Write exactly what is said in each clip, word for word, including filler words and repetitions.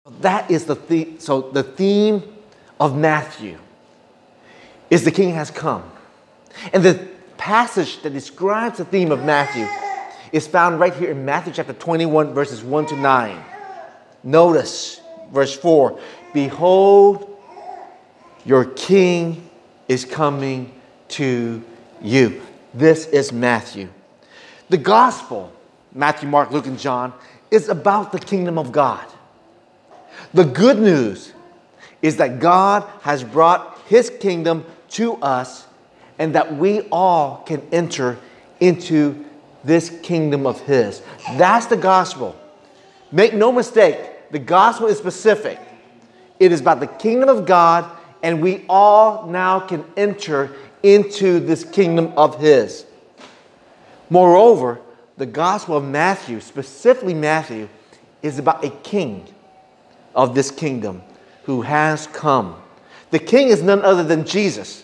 That is the theme. So the theme of Matthew is the King has come. And the passage that describes the theme of Matthew is found right here in Matthew chapter twenty-one, verses one to nine. Notice verse four. Behold, your King is coming to you. This is Matthew. The gospel, Matthew, Mark, Luke, and John, is about the kingdom of God. The good news is that God has brought his kingdom to us and that we all can enter into this kingdom of his. That's the gospel. Make no mistake, the gospel is specific. It is about the kingdom of God, and we all now can enter into this kingdom of his. Moreover, the gospel of Matthew, specifically Matthew, is about a king of this kingdom who has come. The king is none other than Jesus.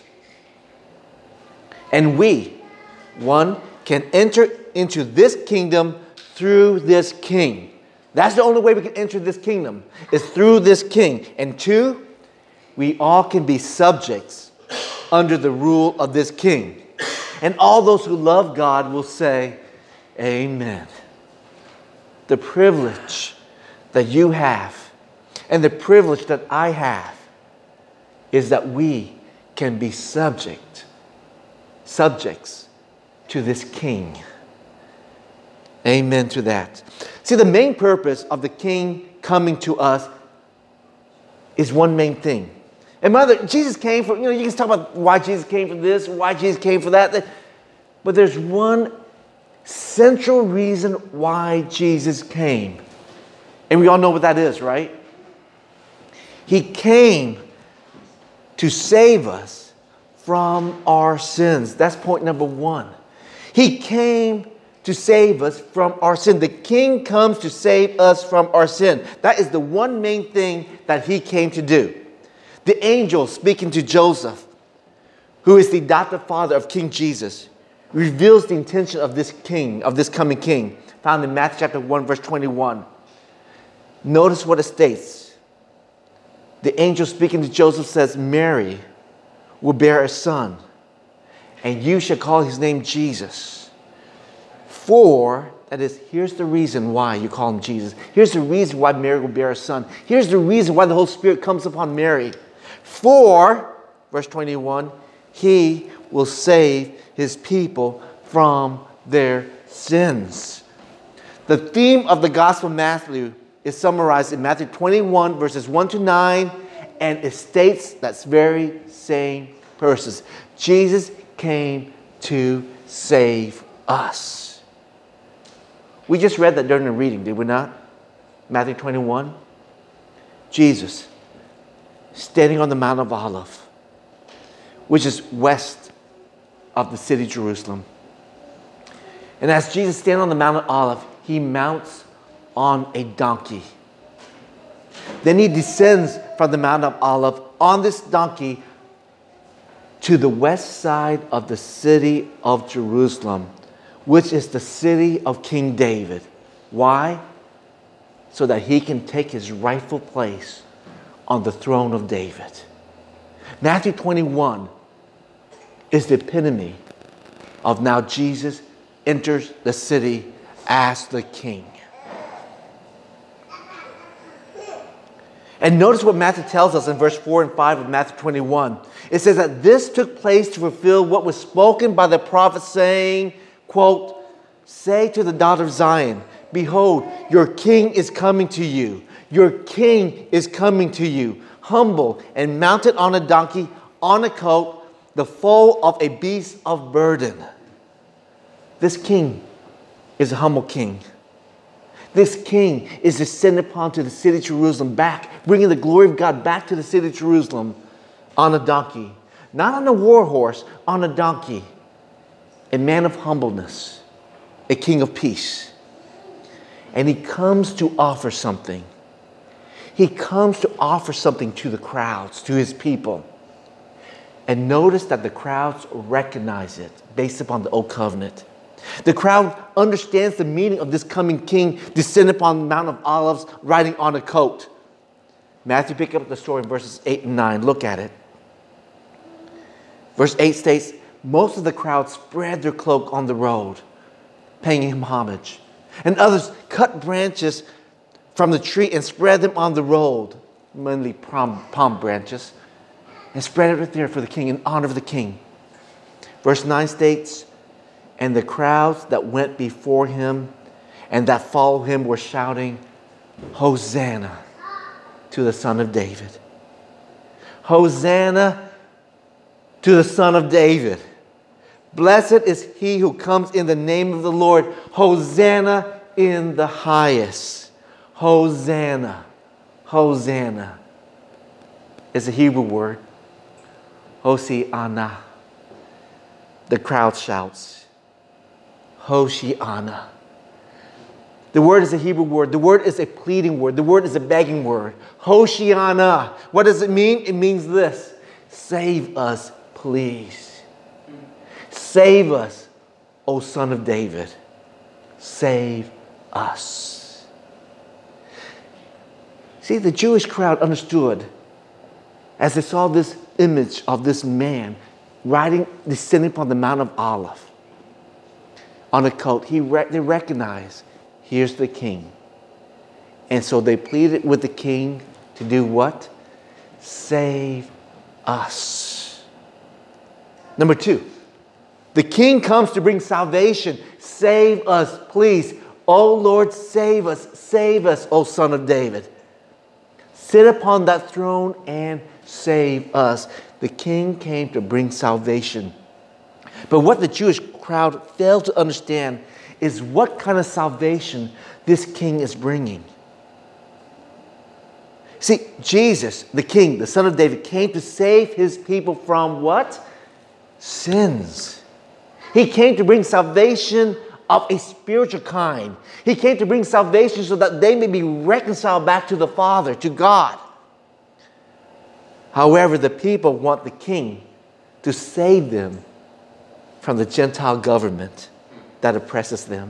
And we, one, can enter into this kingdom through this king. That's the only way we can enter this kingdom, is through this king. And two, we all can be subjects under the rule of this king. And all those who love God will say, amen. The privilege that you have and the privilege that I have is that we can be subject, subjects to this king. Amen to that. See, the main purpose of the king coming to us is one main thing. And mother, Jesus came for, you know, you can talk about why Jesus came for this, why Jesus came for that. But there's one central reason why Jesus came. And we all know what that is, right? He came to save us from our sins. That's point number one. He came to save us from our sin. The king comes to save us from our sin. That is the one main thing that he came to do. The angel speaking to Joseph, who is the adopted father of King Jesus, reveals the intention of this king, of this coming king, found in Matthew chapter one, verse twenty-one. Notice what it states. The angel speaking to Joseph says, Mary will bear a son, and you shall call his name Jesus. For, that is, here's the reason why you call him Jesus. Here's the reason why Mary will bear a son. Here's the reason why the Holy Spirit comes upon Mary. For, verse twenty-one, he will save his people from their sins. The theme of the Gospel of Matthew is summarized in Matthew twenty-one, verses one to nine, and it states that very same verses. Jesus came to save us. We just read that during the reading, did we not? Matthew twenty-one. Jesus, standing on the Mount of Olives, which is west of the city of Jerusalem. And as Jesus stands on the Mount of Olives, he mounts on a donkey. Then he descends from the Mount of Olives on this donkey to the west side of the city of Jerusalem, which is the city of King David. Why? So that he can take his rightful place on the throne of David. Matthew twenty-one is the epitome of now Jesus enters the city as the king. And notice what Matthew tells us in verse four and five of Matthew twenty-one. It says that this took place to fulfill what was spoken by the prophet saying, quote, say to the daughter of Zion, behold, your king is coming to you. Your king is coming to you, humble and mounted on a donkey, on a coat, the foal of a beast of burden. This king is a humble king. This king is descended upon to the city of Jerusalem back, bringing the glory of God back to the city of Jerusalem on a donkey. Not on a war horse, on a donkey. A man of humbleness, a king of peace. And he comes to offer something. He comes to offer something to the crowds, to his people. And notice that the crowds recognize it based upon the old covenant. The crowd understands the meaning of this coming king descending upon the Mount of Olives riding on a coat. Matthew pick up the story in verses eight and nine. Look at it. Verse eight states, most of the crowd spread their cloak on the road, paying him homage. And others cut branches from the tree and spread them on the road, mainly palm, palm branches, and spread it right there for the king, in honor of the king. Verse nine states, and the crowds that went before him and that followed him were shouting, Hosanna to the Son of David. Hosanna to the Son of David. Blessed is he who comes in the name of the Lord. Hosanna in the highest. Hosanna. Hosanna is a Hebrew word. Hosiana. The crowd shouts. Hoshiana. The word is a Hebrew word. The word is a pleading word. The word is a begging word. Hoshiana. What does it mean? It means this. Save us, please. Save us, O Son of David. Save us. See, the Jewish crowd understood as they saw this image of this man riding, descending upon the Mount of Olives on a coat. He re- they recognized, here's the king. And so they pleaded with the king to do what? Save us. Number two, the king comes to bring salvation. Save us, please. Oh Lord, save us. Save us, O Son of David. Sit upon that throne and save us. The king came to bring salvation. But what the Jewish crowd failed to understand is what kind of salvation this king is bringing. See, Jesus, the king, the Son of David, came to save his people from what? Sins. He came to bring salvation of a spiritual kind. He came to bring salvation so that they may be reconciled back to the Father, to God. However, the people want the king to save them from the Gentile government that oppresses them.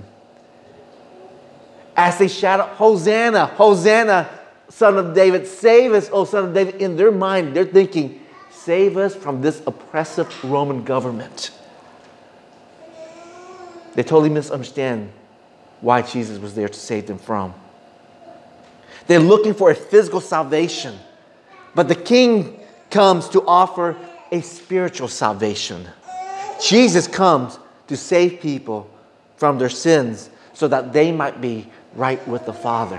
As they shout, Hosanna, Hosanna, Son of David, save us, O Son of David. In their mind, they're thinking, save us from this oppressive Roman government. They totally misunderstand why Jesus was there to save them from. They're looking for a physical salvation, but the king comes to offer a spiritual salvation. Jesus comes to save people from their sins so that they might be right with the Father.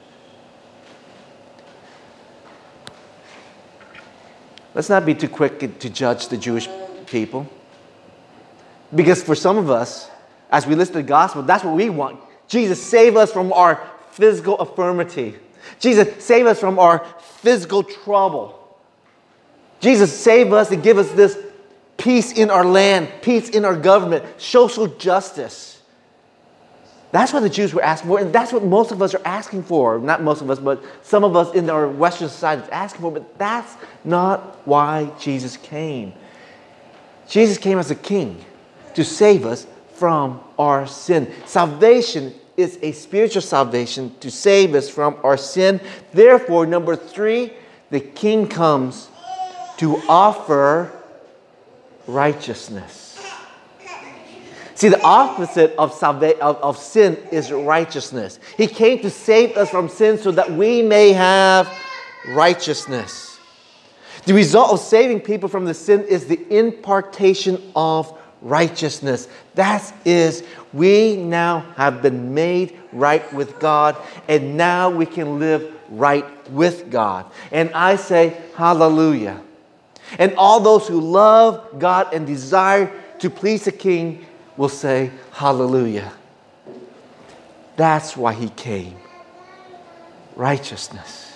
Let's not be too quick to judge the Jewish people. Because for some of us, as we listen to the gospel, that's what we want. Jesus, save us from our physical infirmity. Jesus, save us from our physical trouble. Jesus, save us and give us this peace in our land, peace in our government, social justice. That's what the Jews were asking for, and that's what most of us are asking for. Not most of us, but some of us in our Western society is asking for, but that's not why Jesus came. Jesus came as a king to save us from our sin. Salvation is a spiritual salvation to save us from our sin. Therefore, number three, the king comes to offer righteousness. See, the opposite of, salva- of, of sin is righteousness. He came to save us from sin so that we may have righteousness. The result of saving people from the sin is the impartation of righteousness. That is, we now have been made right with God, and now we can live right with God. And I say, hallelujah. And all those who love God and desire to please the King will say, hallelujah. That's why he came. Righteousness.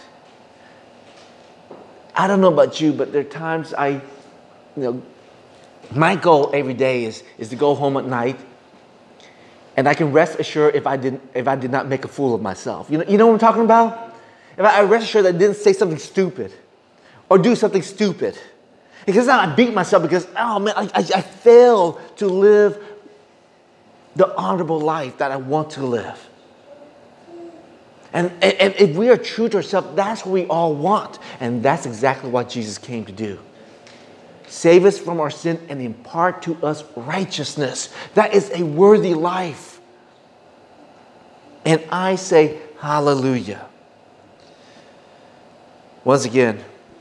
I don't know about you, but there are times I, you know, my goal every day is, is to go home at night, and I can rest assured if I didn't if I did not make a fool of myself. You know, you know what I'm talking about? If I, I rest assured that I didn't say something stupid or do something stupid. Because now I beat myself because, oh man, I, I, I failed to live the honorable life that I want to live. And, and, and if we are true to ourselves, that's what we all want. And that's exactly what Jesus came to do. Save us from our sin and impart to us righteousness. That is a worthy life. And I say, hallelujah. Once again,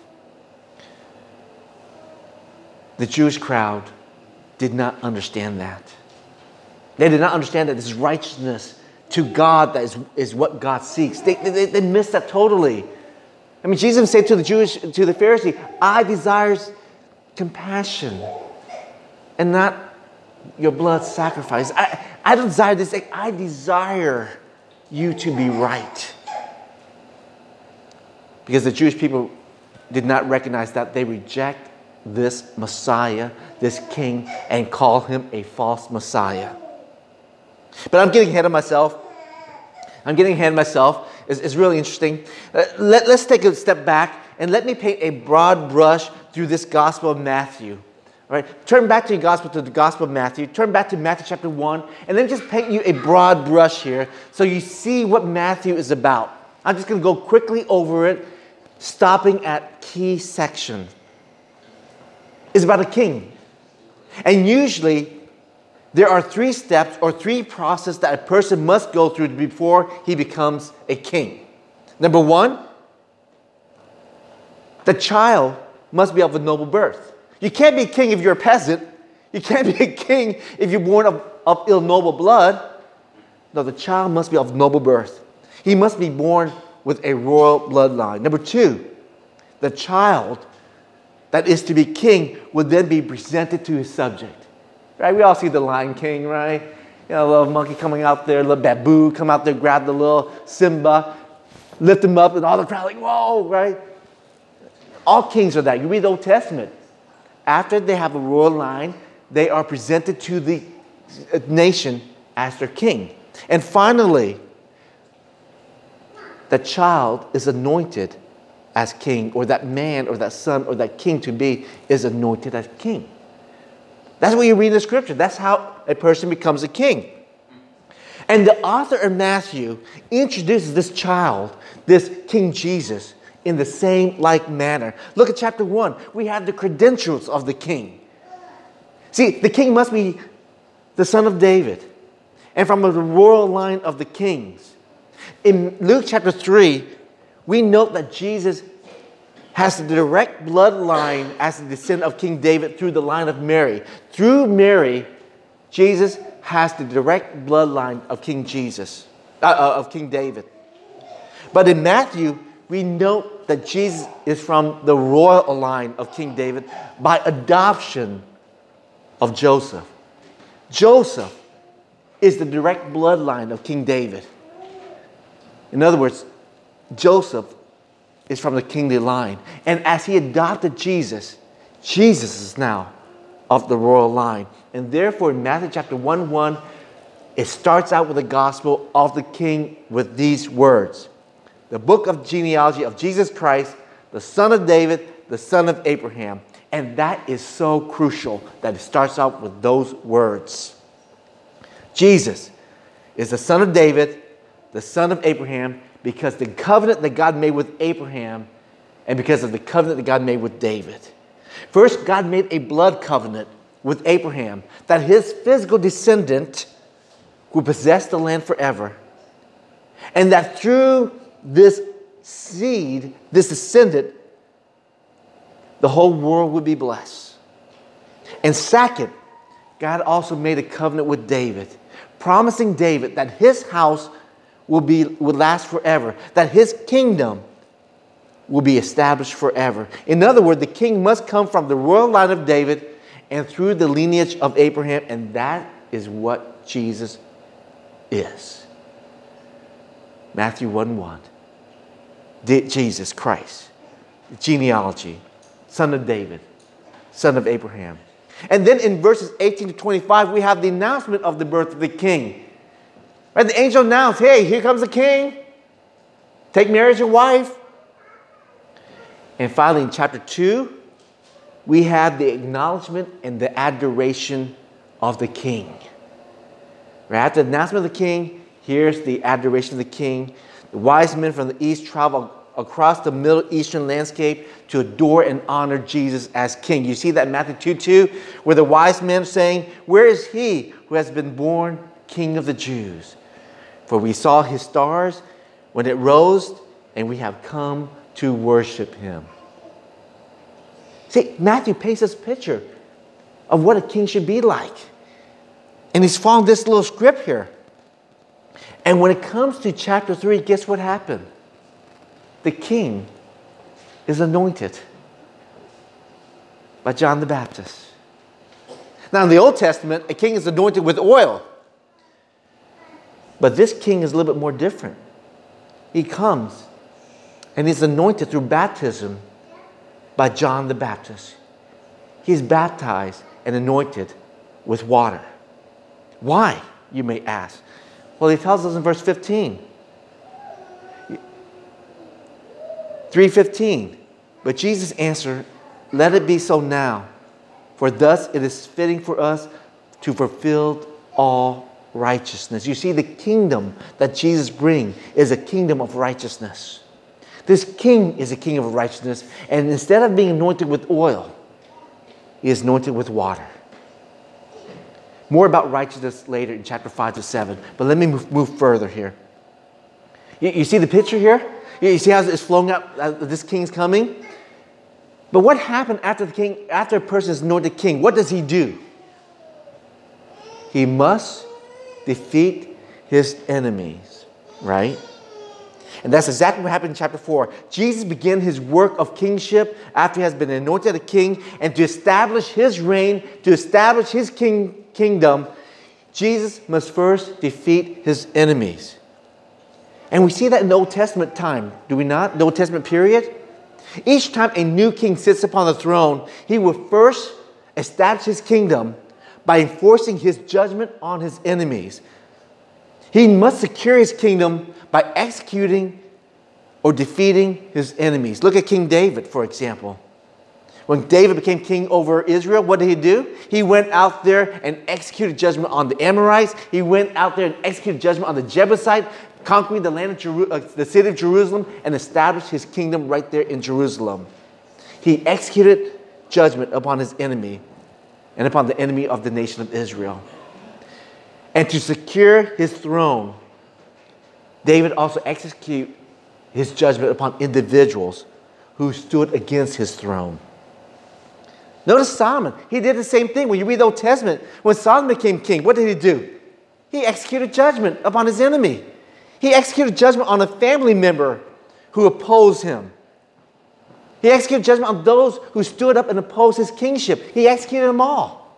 the Jewish crowd did not understand that. They did not understand that this righteousness to God that is, is what God seeks. They, they, they missed that totally. I mean, Jesus said to the Jewish, to the Pharisee, I desire compassion and not your blood sacrifice. I, I don't desire this. I desire you to be right. Because the Jewish people did not recognize that. They reject this Messiah, this King, and call him a false Messiah. But I'm getting ahead of myself. I'm getting ahead of myself. It's, it's really interesting. Uh, let, let's take a step back and let me paint a broad brush through this Gospel of Matthew. All right? Turn back to your Gospel, to the Gospel of Matthew. Turn back to Matthew chapter one, and then just paint you a broad brush here so you see what Matthew is about. I'm just going to go quickly over it, stopping at key section. It's about a king. And usually, there are three steps or three processes that a person must go through before he becomes a king. Number one, the child must be of a noble birth. You can't be a king if you're a peasant. You can't be a king if you're born of, of ill noble blood. No, the child must be of noble birth. He must be born with a royal bloodline. Number two, the child that is to be king would then be presented to his subject. Right? We all see the Lion King, right? You know, a little monkey coming out there, a little baboon come out there, grab the little Simba, lift him up, and all the crowd like, whoa, right? All kings are that. You read the Old Testament. After they have a royal line, they are presented to the nation as their king. And finally, the child is anointed as king, or that man or that son or that king to be is anointed as king. That's what you read in the scripture. That's how a person becomes a king. And the author of Matthew introduces this child, this King Jesus, in the same like manner. Look at chapter one. We have the credentials of the king. See, the king must be the son of David and from the royal line of the kings. In Luke chapter three, we note that Jesus has the direct bloodline as the descendant of King David through the line of Mary. Through Mary, Jesus has the direct bloodline of King Jesus, uh, of King David. But in Matthew, we note that Jesus is from the royal line of King David by adoption of Joseph. Joseph is the direct bloodline of King David. In other words, Joseph is from the kingly line. And as he adopted Jesus, Jesus is now of the royal line. And therefore, in Matthew chapter one one, it starts out with the gospel of the king with these words. The book of genealogy of Jesus Christ, the son of David, the son of Abraham. And that is so crucial that it starts out with those words. Jesus is the son of David, the son of Abraham, because the covenant that God made with Abraham and because of the covenant that God made with David. First, God made a blood covenant with Abraham that his physical descendant would possess the land forever. And that through this seed, this descendant, the whole world would be blessed. And second, God also made a covenant with David, promising David that his house will be will last forever, that his kingdom will be established forever. In other words, the king must come from the royal line of David and through the lineage of Abraham, and that is what Jesus is. Matthew one one. Jesus Christ, genealogy, son of David, son of Abraham. And then in verses eighteen to twenty-five, we have the announcement of the birth of the king. Right? The angel announced, hey, here comes the king. Take Mary as your wife. And finally, in chapter two, we have the acknowledgement and the adoration of the king. Right after the announcement of the king, here's the adoration of the king. The wise men from the east traveled across the Middle Eastern landscape to adore and honor Jesus as king. You see that in Matthew two two, where the wise men are saying, "Where is he who has been born King of the Jews? For we saw his stars when it rose, and we have come to worship him." See, Matthew paints this picture of what a king should be like. And he's following this little script here. And when it comes to chapter three, guess what happened? The king is anointed by John the Baptist. Now, in the Old Testament, a king is anointed with oil. But this king is a little bit more different. He comes and he's anointed through baptism by John the Baptist. He's baptized and anointed with water. Why, you may ask? Well, he tells us in verse fifteen. three fifteen. But Jesus answered, "Let it be so now, for thus it is fitting for us to fulfill all righteousness." You see, the kingdom that Jesus brings is a kingdom of righteousness. This king is a king of righteousness, and instead of being anointed with oil, he is anointed with water. More about righteousness later in chapter five to seven, but let me move, move further here. You, you see the picture here? You, you see how it's flowing out, uh, this king's coming? But what happened after the king, after a person is anointed king? What does he do? He must defeat his enemies, right? And that's exactly what happened in chapter four. Jesus began his work of kingship after he has been anointed a king, and to establish his reign, to establish his king, kingdom, Jesus must first defeat his enemies. And we see that in the Old Testament time, do we not? The Old Testament period. Each time a new king sits upon the throne, he will first establish his kingdom by enforcing his judgment on his enemies. He must secure his kingdom by executing or defeating his enemies. Look at King David, for example. When David became king over Israel, what did he do? He went out there and executed judgment on the Amorites. He went out there and executed judgment on the Jebusite, conquering the land of Jeru- uh, the city of Jerusalem, and established his kingdom right there in Jerusalem. He executed judgment upon his enemy and upon the enemy of the nation of Israel. And to secure his throne, David also executed his judgment upon individuals who stood against his throne. Notice Solomon. He did the same thing. When you read the Old Testament, when Solomon became king, what did he do? He executed judgment upon his enemy. He executed judgment on a family member who opposed him. He executed judgment on those who stood up and opposed his kingship. He executed them all.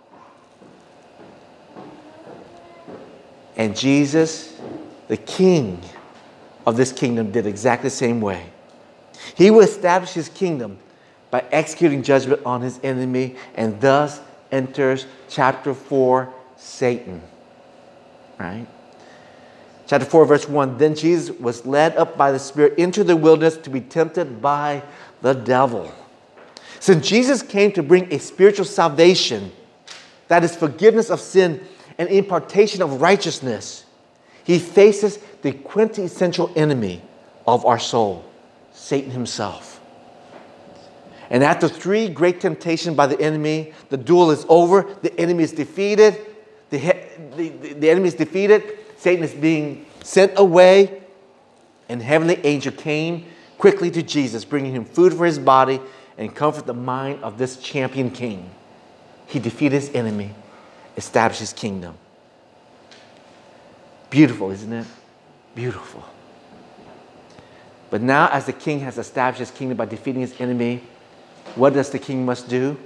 And Jesus, the king of this kingdom, did exactly the same way. He will establish his kingdom by executing judgment on his enemy, and thus enters chapter four, Satan. Right? Chapter four, verse one. Then Jesus was led up by the Spirit into the wilderness to be tempted by the devil. Since Jesus came to bring a spiritual salvation, that is forgiveness of sin and impartation of righteousness, he faces the quintessential enemy of our soul, Satan himself. And after three great temptations by the enemy, the duel is over. The enemy is defeated. The, the, the enemy is defeated. Satan is being sent away. And heavenly angel came quickly to Jesus, bringing him food for his body and comfort the mind of this champion king. He defeated his enemy, established his kingdom. Beautiful, isn't it? Beautiful. But now, as the king has established his kingdom by defeating his enemy, what does the king must do?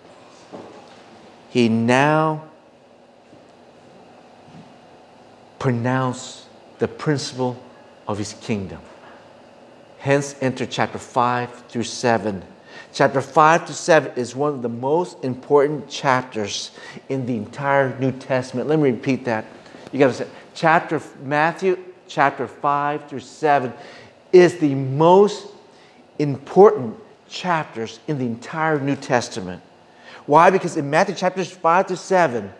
He now pronounces the principle of his kingdom. Hence, enter chapter five through seven. Chapter five to seven is one of the most important chapters in the entire New Testament. Let me repeat that. You got to say, chapter Matthew, chapter five through seven is the most important chapters in the entire New Testament. Why? Because in Matthew chapters five to seven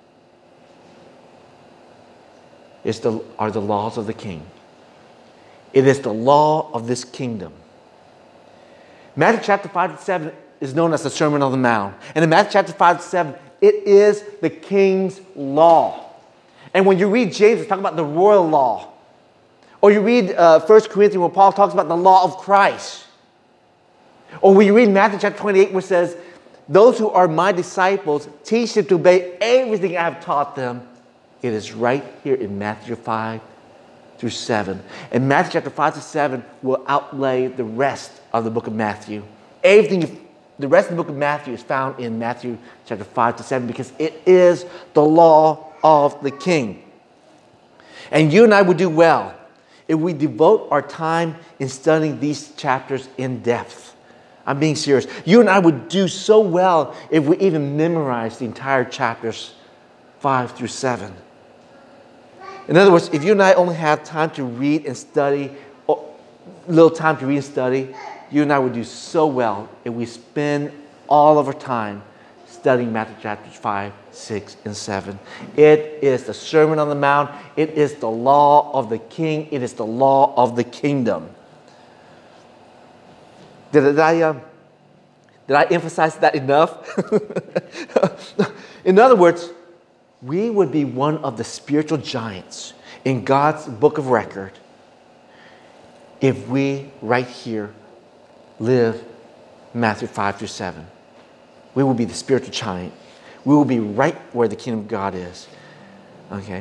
is the, are the laws of the king. It is the law of this kingdom. Matthew chapter five to seven is known as the Sermon on the Mount. And in Matthew chapter five to seven, it is the king's law. And when you read James, it's talking about the royal law. Or you read uh, First Corinthians where Paul talks about the law of Christ. Or when you read Matthew chapter twenty-eight where it says, those who are my disciples, teach them to obey everything I have taught them. It is right here in Matthew five through seven. And Matthew chapter five to seven will outlay the rest of the book of Matthew. Everything, you, the rest of the book of Matthew is found in Matthew chapter five to seven because it is the law of the king. And you and I would do well if we devote our time in studying these chapters in depth. I'm being serious. You and I would do so well if we even memorize the entire chapters five through seven. In other words, if you and I only have time to read and study, or little time to read and study, you and I would do so well if we spend all of our time studying Matthew chapters five, six, and seven. It is the Sermon on the Mount. It is the law of the king. It is the law of the kingdom. Did I, uh, did I emphasize that enough? In other words, we would be one of the spiritual giants in God's book of record if we, right here, live Matthew five through seven. We will be the spiritual giant. We will be right where the kingdom of God is. Okay.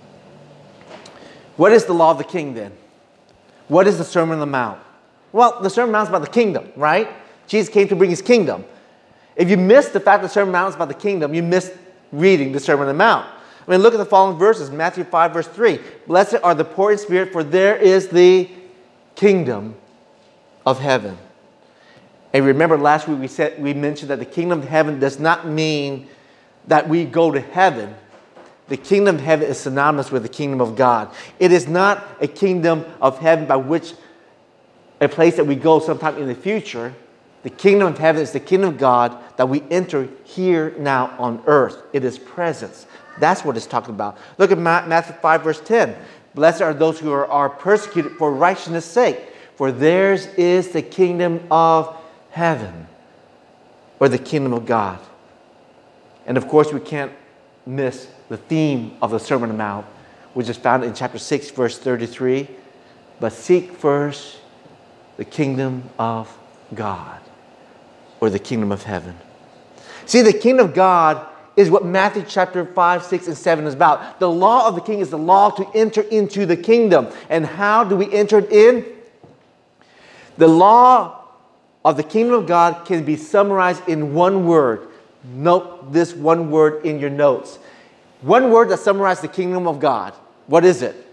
What is the law of the king then? What is the Sermon on the Mount? Well, the Sermon on the Mount is about the kingdom, right? Jesus came to bring his kingdom. If you miss the fact that the Sermon on the Mount is about the kingdom, you miss reading the Sermon on the Mount. I mean, look at the following verses. Matthew five, verse three. Blessed are the poor in spirit, for there is the kingdom of heaven. And remember last week we said we mentioned that the kingdom of heaven does not mean that we go to heaven. The kingdom of heaven is synonymous with the kingdom of God. It is not a kingdom of heaven by which a place that we go sometime in the future. The kingdom of heaven is the kingdom of God that we enter here now on earth. It is presence. That's what it's talking about. Look at Matthew five, verse ten. Blessed are those who are, are persecuted for righteousness' sake, for theirs is the kingdom of heaven, or the kingdom of God. And of course, we can't miss the theme of the Sermon on the Mount, which is found in chapter six, verse thirty-three. But seek first the kingdom of God, or the kingdom of heaven. See, the kingdom of God is what Matthew chapter five, six, and seven is about. The law of the king is the law to enter into the kingdom. And how do we enter it in? The law of the kingdom of God can be summarized in one word. Note this one word in your notes. One word that summarizes the kingdom of God. What is it?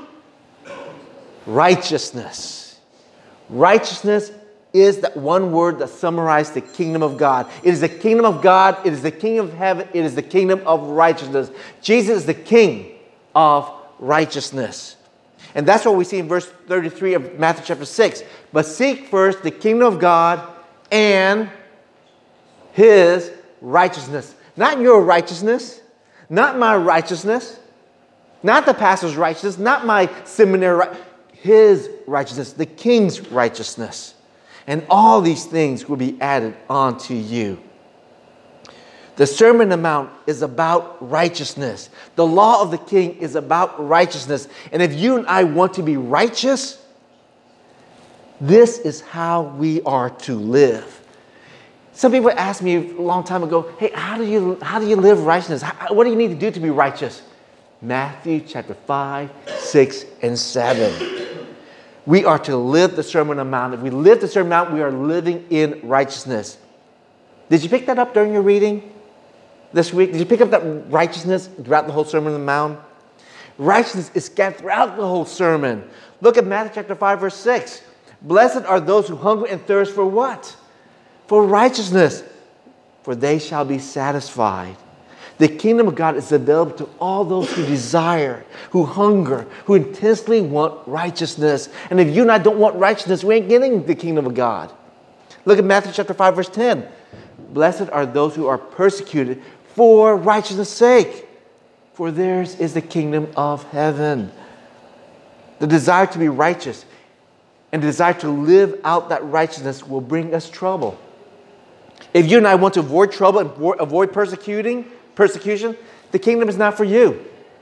Righteousness. Righteousness is that one word that summarizes the kingdom of God. It is the kingdom of God. It is the kingdom of heaven. It is the kingdom of righteousness. Jesus is the king of righteousness. And that's what we see in verse thirty-three of Matthew chapter six. But seek first the kingdom of God and his righteousness. Not your righteousness. Not my righteousness. Not the pastor's righteousness. Not my seminary righteousness. His righteousness. The king's righteousness. And all these things will be added onto you. The Sermon on the Mount is about righteousness. The law of the king is about righteousness. And if you and I want to be righteous, this is how we are to live. Some people asked me a long time ago, hey, how do you, how do you live righteousness? How, what do you need to do to be righteous? Matthew chapter five, six, and seven. We are to live the Sermon on the Mount. If we live the Sermon on the Mount, we are living in righteousness. Did you pick that up during your reading this week? Did you pick up that righteousness throughout the whole Sermon on the Mount? Righteousness is scattered throughout the whole sermon. Look at Matthew chapter five, verse six. Blessed are those who hunger and thirst for what? For righteousness, for they shall be satisfied. The kingdom of God is available to all those who desire, who hunger, who intensely want righteousness. And if you and I don't want righteousness, we ain't getting the kingdom of God. Look at Matthew chapter five, verse ten. Blessed are those who are persecuted for righteousness' sake, for theirs is the kingdom of heaven. The desire to be righteous and the desire to live out that righteousness will bring us trouble. If you and I want to avoid trouble and avoid persecuting, persecution, the kingdom is not for you.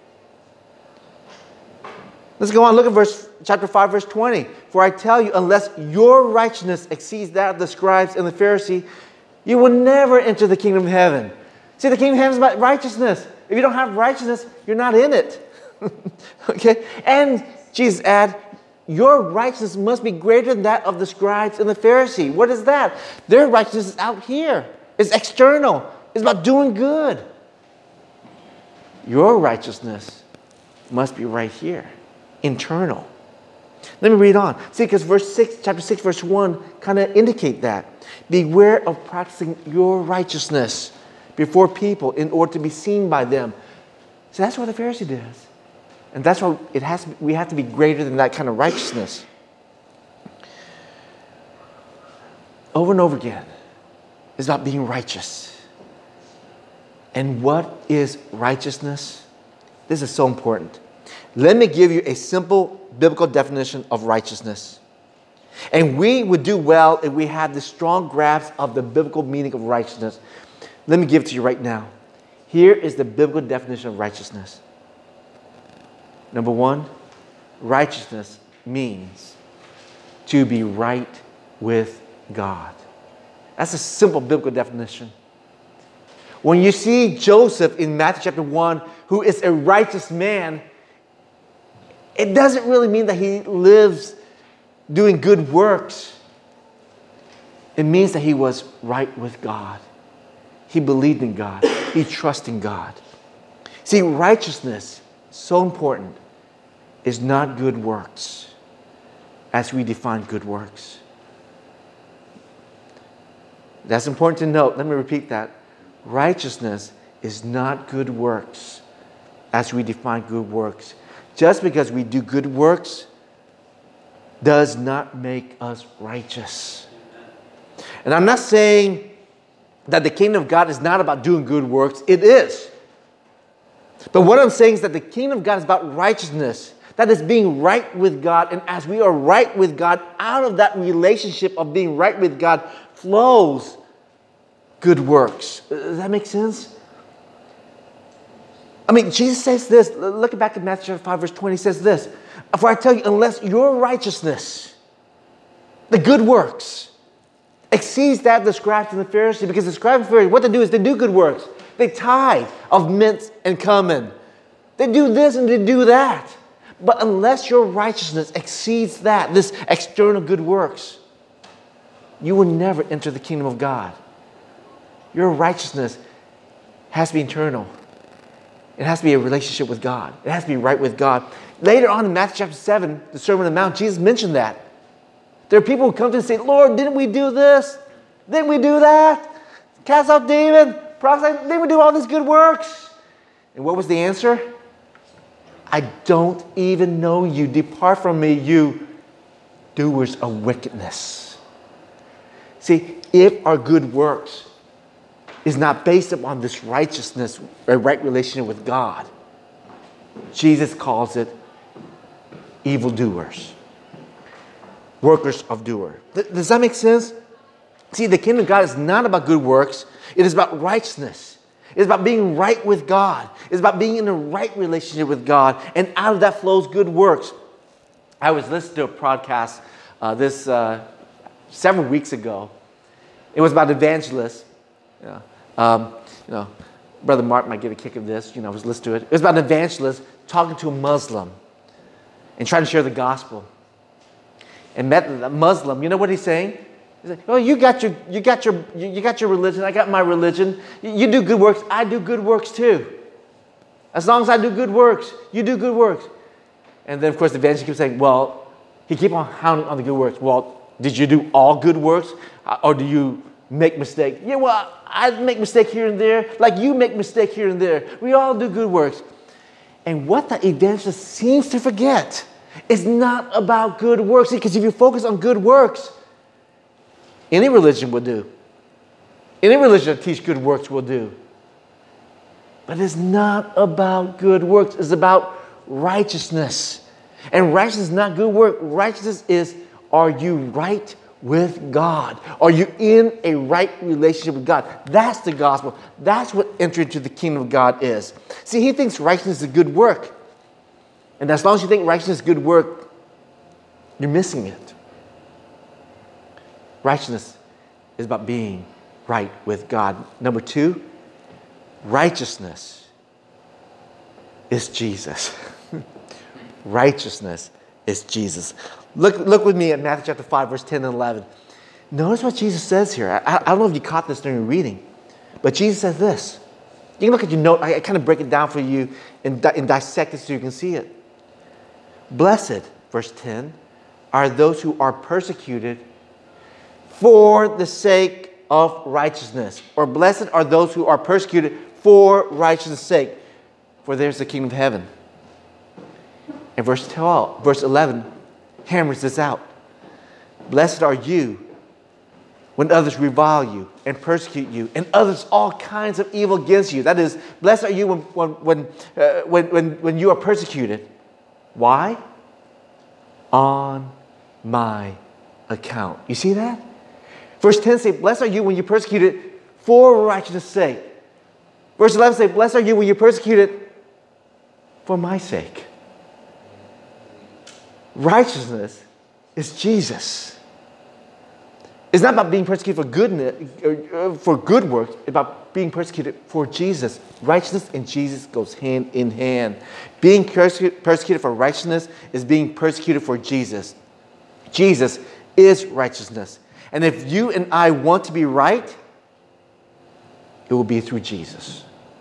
Let's go on. Look at verse chapter five, verse twenty. For I tell you, unless your righteousness exceeds that of the scribes and the Pharisees, you will never enter the kingdom of heaven. See, the kingdom of heaven is about righteousness. If you don't have righteousness, you're not in it. Okay? And Jesus added, your righteousness must be greater than that of the scribes and the Pharisees. What is that? Their righteousness is out here. It's external. It's about doing good. Your righteousness must be right here. Internal. Let me read on. See, because verse six, chapter six, verse one kind of indicate that. Beware of practicing your righteousness before people in order to be seen by them. So that's what the Pharisee does. And that's why it has to, we have to be greater than that kind of righteousness. Over and over again, it's about being righteous. And what is righteousness? This is so important. Let me give you a simple biblical definition of righteousness. And we would do well if we had the strong grasp of the biblical meaning of righteousness. Let me give it to you right now. Here is the biblical definition of righteousness. Number one, righteousness means to be right with God. That's a simple biblical definition. When you see Joseph in Matthew chapter one, who is a righteous man, it doesn't really mean that he lives doing good works. It means that he was right with God. He believed in God. He trusted in God. See, righteousness, so important, is not good works as we define good works. That's important to note. Let me repeat that. Righteousness is not good works as we define good works. Just because we do good works does not make us righteous. And I'm not saying that the kingdom of God is not about doing good works. It is. But what I'm saying is that the kingdom of God is about righteousness. That is being right with God. And as we are right with God, out of that relationship of being right with God flows good works. Does that make sense? I mean, Jesus says this. Look back at Matthew five, verse twenty. He says this. For I tell you, unless your righteousness, the good works, exceeds that of the scribes and the Pharisees, because the scribes and Pharisees, what they do is they do good works. They tithe of mint and cumin. They do this and they do that. But unless your righteousness exceeds that, this external good works, you will never enter the kingdom of God. Your righteousness has to be internal. It has to be a relationship with God. It has to be right with God. Later on in Matthew chapter seven, the Sermon on the Mount, Jesus mentioned that. There are people who come to him and say, Lord, didn't we do this? Didn't we do that? Cast out demons, prophesy, didn't we do all these good works? And what was the answer? I don't even know you. Depart from me, you doers of wickedness. See, if our good works is not based upon this righteousness, a right relationship with God, Jesus calls it evildoers, workers of doer. Th- does that make sense? See, the kingdom of God is not about good works. It is about righteousness. It's about being right with God. It's about being in a right relationship with God. And out of that flows good works. I was listening to a podcast uh, this uh, several weeks ago. It was about evangelists. You know, um, you know, Brother Mark might get a kick of this. You know, I was listening to it. It was about an evangelist talking to a Muslim and trying to share the gospel. And met a Muslim. You know what he's saying? He's like, "Oh, you got your, you got your, you got your religion. I got my religion. You, you do good works. I do good works too. As long as I do good works, you do good works." And then, of course, the evangelist keeps saying, "Well," he keep on hounding on the good works. "Well, did you do all good works, or do you make mistakes?" "Yeah, well, I make mistake here and there, like you make mistake here and there. We all do good works." And what the evangelist seems to forget is not about good works. Because if you focus on good works, any religion will do. Any religion that teach good works will do. But it's not about good works. It's about righteousness. And righteousness is not good work. Righteousness is are you right with God? Are you in a right relationship with God? That's the gospel. That's what entry into the kingdom of God is. See, he thinks righteousness is a good work. And as long as you think righteousness is good work, you're missing it. Righteousness is about being right with God. Number two, righteousness is Jesus. Righteousness is Jesus. Look, look with me at Matthew chapter five, verse ten and eleven. Notice what Jesus says here. I, I don't know if you caught this during reading, but Jesus says this. You can look at your note. I, I kind of break it down for you and, di- and dissect it so you can see it. Blessed, verse ten, are those who are persecuted for the sake of righteousness. Or blessed are those who are persecuted for righteousness' sake, for there's the kingdom of heaven. And verse twelve, verse eleven hammers this out. Blessed are you when others revile you and persecute you and others all kinds of evil against you. That is, blessed are you when, when, when, uh, when, when, when you are persecuted. Why? On my account. You see that? Verse ten says, blessed are you when you're persecuted for righteousness' sake. Verse eleven says, blessed are you when you're persecuted for my sake. Righteousness is Jesus. It's not about being persecuted for goodness, for good works. It's about being persecuted for Jesus. Righteousness and Jesus goes hand in hand. Being persecuted for righteousness is being persecuted for Jesus. Jesus is righteousness. And if you and I want to be right, it will be through Jesus.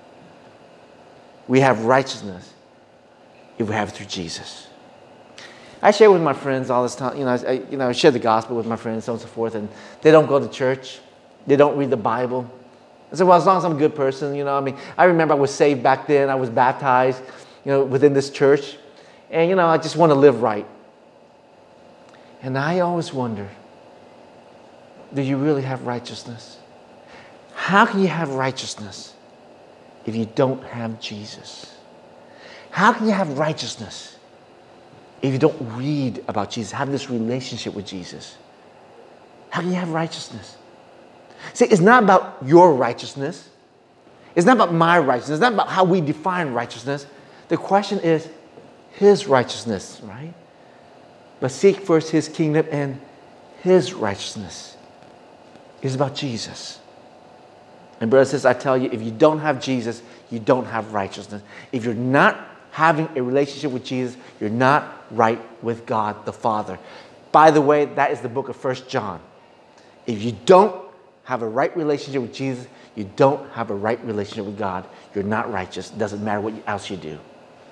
We have righteousness if we have it through Jesus. I share with my friends all this time, you know, I, you know, I share the gospel with my friends, so on and so forth, and they don't go to church. They don't read the Bible. I said, well, as long as I'm a good person, you know, I mean, I remember I was saved back then. I was baptized, you know, within this church. And, you know, I just want to live right. And I always wonder, do you really have righteousness? How can you have righteousness if you don't have Jesus? How can you have righteousness if you don't read about Jesus, have this relationship with Jesus? How can you have righteousness? See, it's not about your righteousness. It's not about my righteousness. It's not about how we define righteousness. The question is his righteousness, right? But seek first his kingdom and his righteousness. It's about Jesus. And brothers and sisters, I tell you, if you don't have Jesus, you don't have righteousness. If you're not having a relationship with Jesus, you're not right with God the Father. By the way, that is the book of First John. If you don't have a right relationship with Jesus, you don't have a right relationship with God. You're not righteous. It doesn't matter what else you do.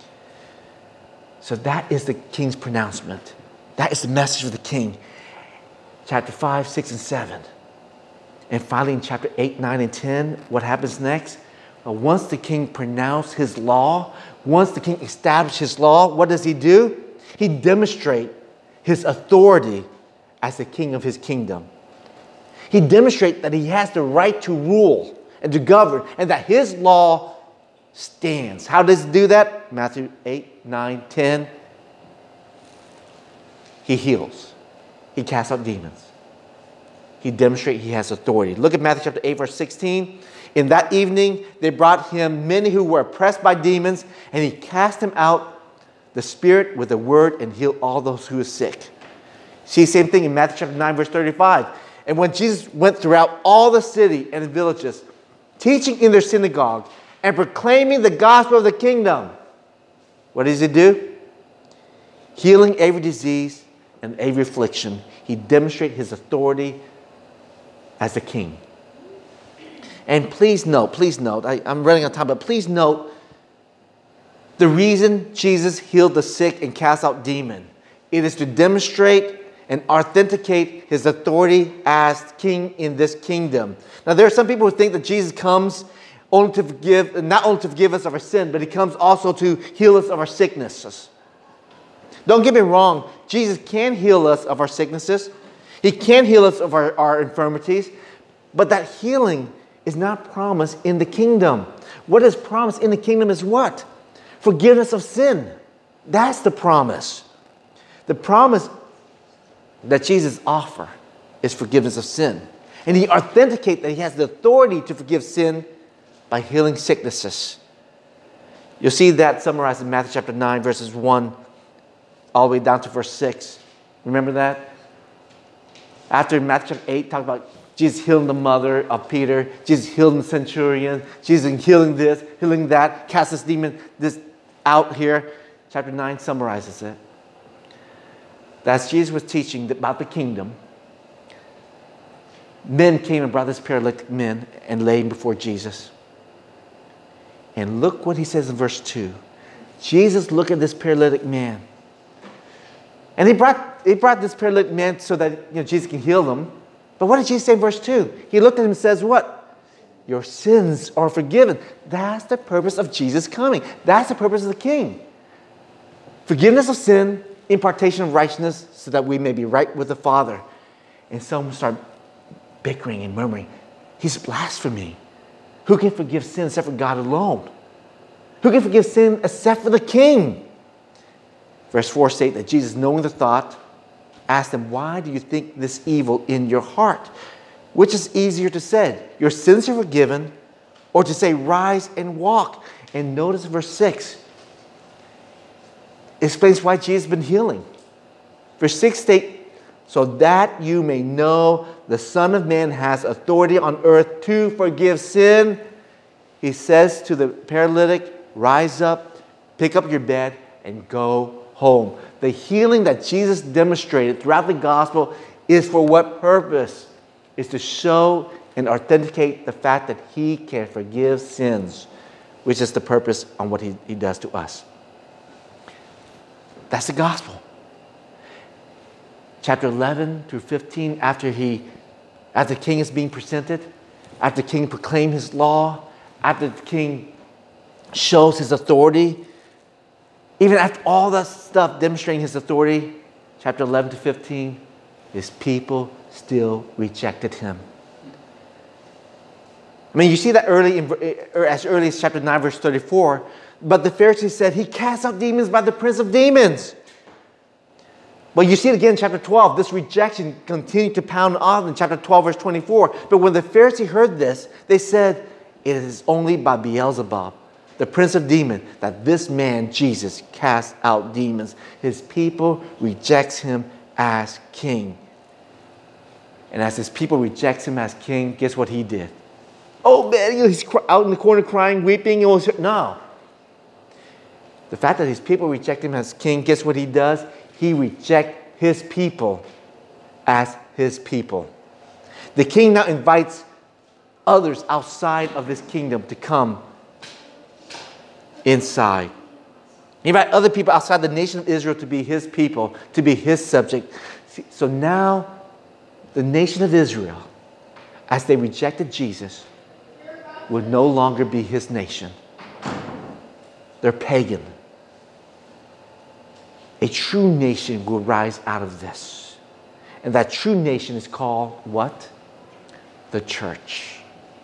So that is the king's pronouncement. That is the message of the king. Chapter five, six, and seven. And finally in chapter eight, nine, and ten, what happens next? Well, once the king pronounced his law, once the king established his law, what does he do? He demonstrates his authority as the king of his kingdom. He demonstrates that he has the right to rule and to govern, and that his law stands. How does he do that? Matthew eight, nine, ten. He heals. He casts out demons. He demonstrates he has authority. Look at Matthew chapter eight, verse sixteen. In that evening, they brought him many who were oppressed by demons, and he cast them out, the spirit, with a word, and healed all those who were sick. See, same thing in Matthew chapter nine, verse thirty-five. And when Jesus went throughout all the city and the villages, teaching in their synagogue and proclaiming the gospel of the kingdom, what does he do? Healing every disease and every affliction. He demonstrates his authority as the king. And please note, please note, I, I'm running out of time, but please note the reason Jesus healed the sick and cast out demons. It is to demonstrate and authenticate his authority as king in this kingdom. Now, there are some people who think that Jesus comes only to forgive, not only to forgive us of our sin, but he comes also to heal us of our sicknesses. Don't get me wrong, Jesus can heal us of our sicknesses. He can heal us of our, our infirmities, but that healing is not promised in the kingdom. What is promised in the kingdom is what? Forgiveness of sin. That's the promise. The promise that Jesus' offer is forgiveness of sin. And he authenticates that he has the authority to forgive sin by healing sicknesses. You'll see that summarized in Matthew chapter nine, verses one, all the way down to verse six. Remember that? After Matthew chapter eight, talk about Jesus healing the mother of Peter, Jesus healing the centurion, Jesus healing this, healing that, cast this demon this out here. Chapter nine summarizes it. That's Jesus was teaching about the kingdom. Men came and brought this paralytic man and laid him before Jesus. And look what he says in verse two. Jesus looked at this paralytic man. And he brought, he brought this paralytic man so that you know, Jesus can heal him. But what did Jesus say in verse two? He looked at him and says, what? Your sins are forgiven. That's the purpose of Jesus coming. That's the purpose of the King. Forgiveness of sin, impartation of righteousness, so that we may be right with the Father. And some start bickering and murmuring, he's blasphemy. Who can forgive sin except for God alone? Who can forgive sin except for the King? Verse four states that Jesus, knowing the thought, asked them, why do you think this evil in your heart? Which is easier to say, your sins are forgiven, or to say, rise and walk? And notice verse six. It explains why Jesus has been healing. Verse six states, so that you may know the Son of Man has authority on earth to forgive sin. He says to the paralytic, rise up, pick up your bed, and go home. The healing that Jesus demonstrated throughout the gospel is for what purpose? Is to show and authenticate the fact that he can forgive sins, which is the purpose on what he, he does to us. That's the gospel. Chapter eleven through fifteen, after he, after the king is being presented, after the king proclaims his law, after the king shows his authority, even after all that stuff demonstrating his authority, chapter eleven to fifteen, his people still rejected him. I mean, you see that early, in, or as early as chapter nine, verse thirty-four. But the Pharisees said, he cast out demons by the prince of demons. But you see it again in chapter twelve. This rejection continued to pound on in chapter twelve, verse twenty-four. But when the Pharisees heard this, they said, it is only by Beelzebub, the prince of demons, that this man, Jesus, casts out demons. His people rejects him as king. And as his people rejects him as king, guess what he did? Oh, man, he's out in the corner crying, weeping. No. The fact that his people reject him as king, guess what he does? He rejects his people as his people. The king now invites others outside of his kingdom to come inside. He invites other people outside the nation of Israel to be his people, to be his subject. So now the nation of Israel, as they rejected Jesus, would no longer be his nation. They're pagan. A true nation will rise out of this. And that true nation is called what? The church.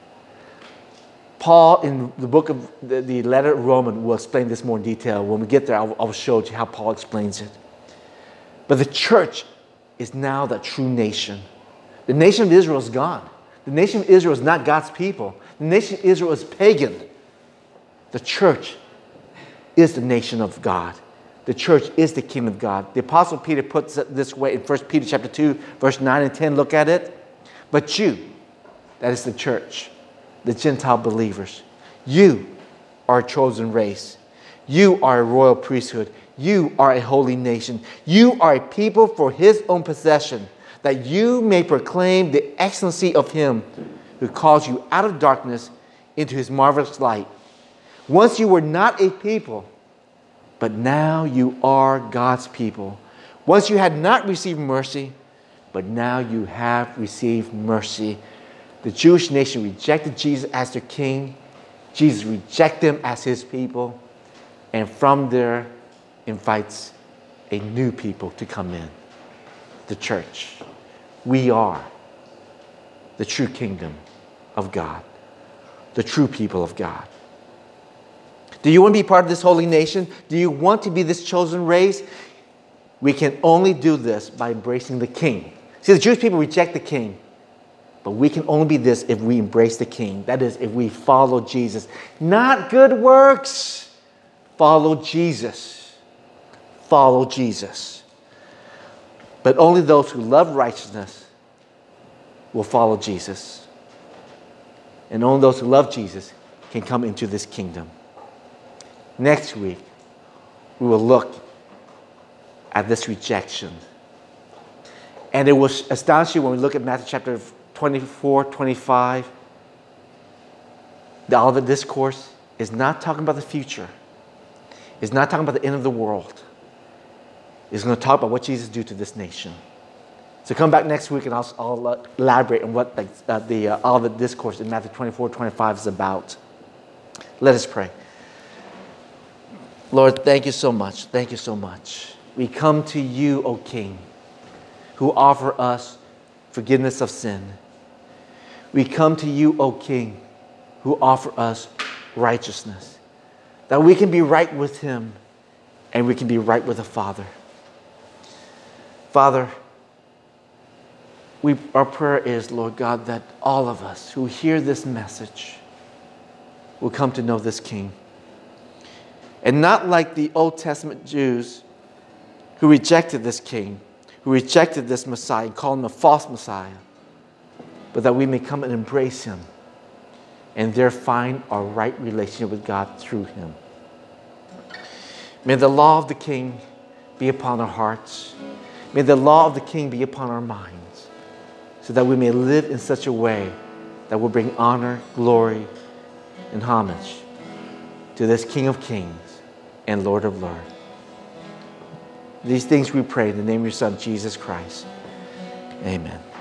Paul, in the book of the, the letter of Romans, will explain this more in detail. When we get there, I'll, I'll show you how Paul explains it. But the church is now the true nation. The nation of Israel is gone. The nation of Israel is not God's people. The nation of Israel is pagan. The church is the nation of God. The church is the kingdom of God. The Apostle Peter puts it this way in First Peter chapter two, verse nine and ten. Look at it. But you, that is the church, the Gentile believers, you are a chosen race. You are a royal priesthood. You are a holy nation. You are a people for his own possession, that you may proclaim the excellency of him who calls you out of darkness into his marvelous light. Once you were not a people, but now you are God's people. Once you had not received mercy, but now you have received mercy. The Jewish nation rejected Jesus as their king. Jesus rejected them as his people. And from there invites a new people to come in. The church. We are the true kingdom of God. The true people of God. Do you want to be part of this holy nation? Do you want to be this chosen race? We can only do this by embracing the King. See, the Jewish people reject the King. But we can only be this if we embrace the King. That is, if we follow Jesus. Not good works. Follow Jesus. Follow Jesus. But only those who love righteousness will follow Jesus. And only those who love Jesus can come into this kingdom. Next week, we will look at this rejection. And it will astonish you when we look at Matthew chapter twenty-four, twenty-five. The Olivet Discourse is not talking about the future. It's not talking about the end of the world. It's going to talk about what Jesus did to this nation. So come back next week and I'll, I'll elaborate on what the, uh, the uh, Olivet Discourse in Matthew twenty-four, twenty-five is about. Let us pray. Lord, thank you so much. Thank you so much. We come to you, O King, who offer us forgiveness of sin. We come to you, O King, who offer us righteousness, that we can be right with him and we can be right with the Father. Father, we, our prayer is, Lord God, that all of us who hear this message will come to know this King. And not like the Old Testament Jews who rejected this King, who rejected this Messiah and called him a false Messiah, but that we may come and embrace him and there find our right relationship with God through him. May the law of the King be upon our hearts. May the law of the King be upon our minds, so that we may live in such a way that will bring honor, glory, and homage to this King of Kings and Lord of Lords. These things we pray in the name of your Son, Jesus Christ. Amen.